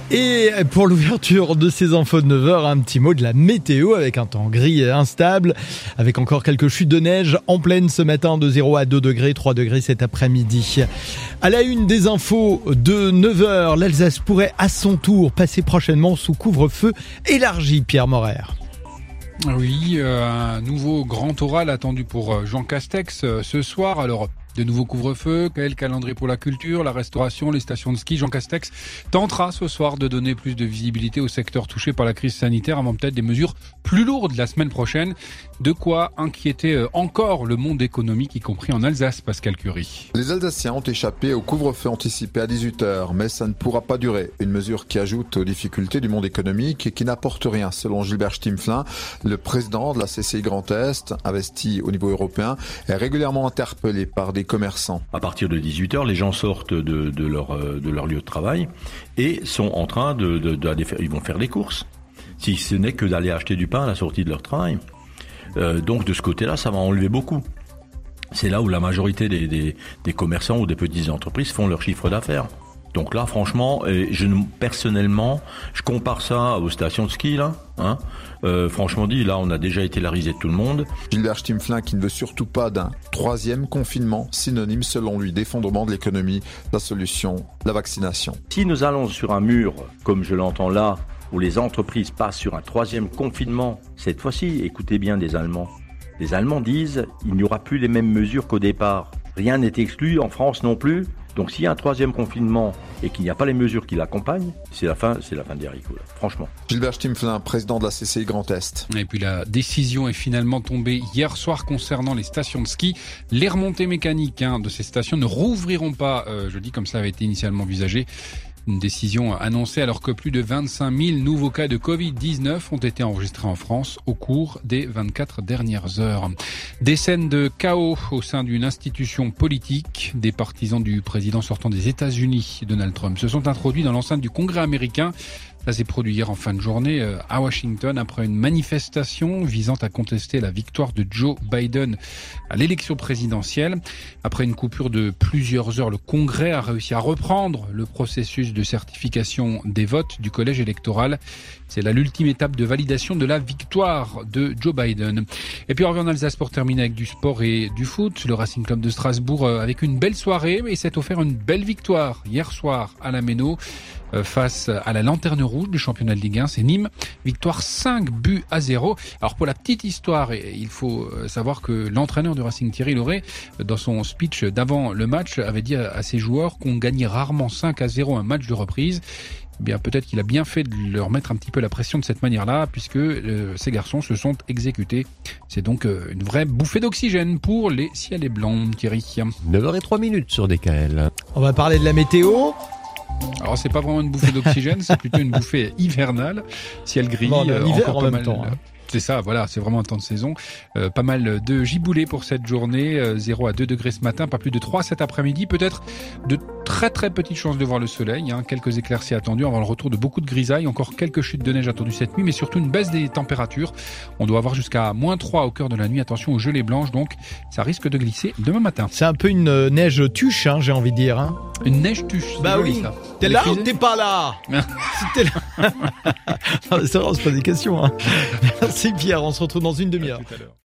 Et pour l'ouverture de ces infos de 9h, un petit mot de la météo avec un temps gris et instable, avec encore quelques chutes de neige en pleine ce matin de 0 à 2 degrés, 3 degrés cet après-midi. À la une des infos de 9h, l'Alsace pourrait à son tour passer prochainement sous couvre-feu élargi, Pierre Morer. Oui, un nouveau grand oral attendu pour Jean Castex ce soir. Alors, de nouveaux couvre-feu, quel calendrier pour la culture, la restauration, les stations de ski. Jean Castex tentera ce soir de donner plus de visibilité au secteur touché par la crise sanitaire avant peut-être des mesures plus lourdes la semaine prochaine. De quoi inquiéter encore le monde économique, y compris en Alsace, Pascal Curie. Les Alsaciens ont échappé au couvre-feu anticipé à 18h, mais ça ne pourra pas durer. Une mesure qui ajoute aux difficultés du monde économique et qui n'apporte rien, selon Gilbert Stimpflin, le président de la CCI Grand Est, investi au niveau européen, est régulièrement interpellé par des commerçants. À partir de 18h, les gens sortent de leur lieu de travail et sont en train d'aller faire, ils vont faire des courses. Si ce n'est que d'aller acheter du pain à la sortie de leur travail. Donc de ce côté-là, ça va enlever beaucoup. C'est là où la majorité des commerçants ou des petites entreprises font leur chiffre d'affaires. Donc là, franchement, personnellement, je compare ça aux stations de ski, là. Franchement dit, là, on a déjà été la risée de tout le monde. Gilbert Stimpflin qui ne veut surtout pas d'un troisième confinement, synonyme selon lui d'effondrement de l'économie. La solution, la vaccination. Si nous allons sur un mur, comme je l'entends là, où les entreprises passent sur un troisième confinement, cette fois-ci, écoutez bien des Allemands. Les Allemands disent, il n'y aura plus les mêmes mesures qu'au départ. Rien n'est exclu, en France non plus. Donc s'il y a un troisième confinement et qu'il n'y a pas les mesures qui l'accompagnent, c'est la fin des haricots, là, franchement. Gilbert Stimpflin, président de la CCI Grand Est. Et puis la décision est finalement tombée hier soir concernant les stations de ski. Les remontées mécaniques de ces stations ne rouvriront pas jeudi comme ça avait été initialement envisagé. Une décision annoncée alors que plus de 25 000 nouveaux cas de Covid-19 ont été enregistrés en France au cours des 24 dernières heures. Des scènes de chaos au sein d'une institution politique. Des partisans du président sortant des États-Unis, Donald Trump, se sont introduits dans l'enceinte du Congrès américain. Ça s'est produit hier en fin de journée à Washington après une manifestation visant à contester la victoire de Joe Biden à l'élection présidentielle. Après une coupure de plusieurs heures, le Congrès a réussi à reprendre le processus de certification des votes du collège électoral. C'est là l'ultime étape de validation de la victoire de Joe Biden. Et puis on revient en Alsace pour terminer avec du sport et du foot. Le Racing Club de Strasbourg avec une belle soirée et s'est offert une belle victoire hier soir à la Méno. Face à la Lanterne Rouge du championnat de Ligue 1, c'est Nîmes, victoire 5-0. Alors pour la petite histoire, il faut savoir que l'entraîneur du Racing, Thierry Lauré, dans son speech d'avant le match, avait dit à ses joueurs qu'on gagnait rarement 5-0 un match de reprise. Eh bien, peut-être qu'il a bien fait de leur mettre un petit peu la pression de cette manière-là, puisque ces garçons se sont exécutés. C'est donc une vraie bouffée d'oxygène pour les ciels et blancs, Thierry. 9h03 sur DKL. On va parler de la météo. Alors c'est pas vraiment une bouffée d'oxygène, c'est plutôt une bouffée hivernale. Ciel gris, hiver encore en pas même mal. temps. C'est ça, voilà, c'est vraiment un temps de saison. Pas mal de giboulées pour cette journée. 0 à 2 degrés ce matin, pas plus de 3 cet après-midi. Peut-être de très très petites chances de voir le soleil. Quelques éclaircies attendues avant le retour de beaucoup de grisailles. Encore quelques chutes de neige attendues cette nuit, mais surtout une baisse des températures. On doit avoir jusqu'à -3 au cœur de la nuit. Attention aux gelées blanches, donc ça risque de glisser demain matin. C'est un peu une neige tuche, j'ai envie de dire. Une neige tuche, c'est joli, oui. ça. T'es là ou t'es pas là? Si t'es là. Non, c'est vrai, on se pose des questions. Merci Pierre, on se retrouve dans une demi-heure.